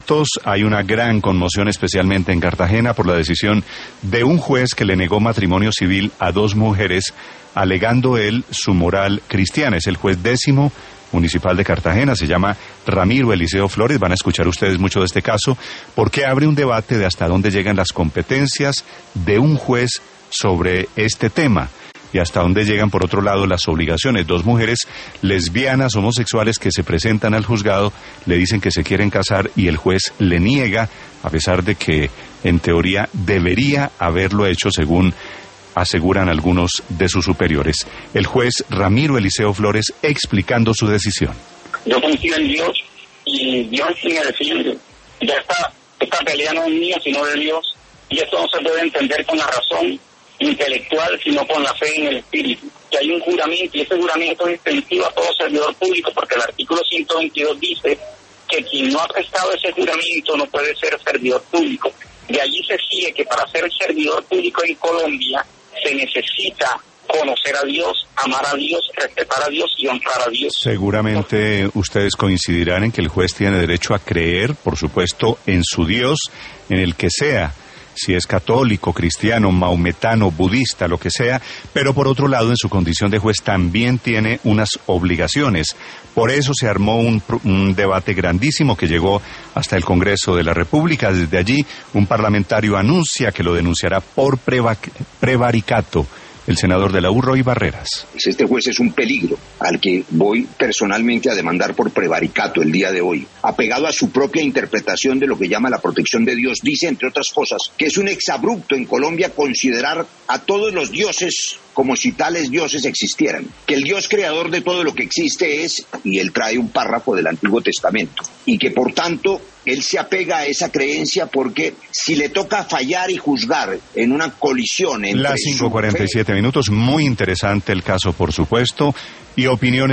Hay una gran conmoción, especialmente en Cartagena, por la decisión de un juez que le negó matrimonio civil a dos mujeres, alegando él su moral cristiana. Es el juez 10º municipal de Cartagena, se llama Ramiro Eliseo Flores. Van a escuchar ustedes mucho de este caso, porque abre un debate de hasta dónde llegan las competencias de un juez sobre este tema. Y hasta dónde llegan, por otro lado, las obligaciones. Dos mujeres lesbianas, homosexuales, que se presentan al juzgado, le dicen que se quieren casar y el juez le niega, a pesar de que, en teoría, debería haberlo hecho, según aseguran algunos de sus superiores. El juez Ramiro Eliseo Flores explicando su decisión. Yo confío en Dios y Dios sí me defiende. Ya esta pelea no es mía, sino de Dios. Y esto no se puede entender con la razón intelectual, sino con la fe en el espíritu. Que hay un juramento, y ese juramento es extensivo a todo servidor público, porque el artículo 122 dice que quien no ha prestado ese juramento no puede ser servidor público. De allí se sigue que para ser servidor público en Colombia se necesita conocer a Dios, amar a Dios, respetar a Dios y honrar a Dios. Seguramente ustedes coincidirán en que el juez tiene derecho a creer, por supuesto, en su Dios, en el que sea, si es católico, cristiano, maometano, budista, lo que sea, pero por otro lado, en su condición de juez también tiene unas obligaciones. Por eso se armó un debate grandísimo que llegó hasta el Congreso de la República. Desde allí, un parlamentario anuncia que lo denunciará por prevaricato. El senador de la U, Roy Barreras. Este juez es un peligro al que voy personalmente a demandar por prevaricato el día de hoy. Apegado a su propia interpretación de lo que llama la protección de Dios, dice, entre otras cosas, que es un exabrupto en Colombia considerar a todos los dioses como si tales dioses existieran. Que el Dios creador de todo lo que existe es, y él trae un párrafo del Antiguo Testamento, y que por tanto él se apega a esa creencia porque si le toca fallar y juzgar en una colisión entre las 5:47 minutos, muy interesante el caso, por supuesto, y opiniones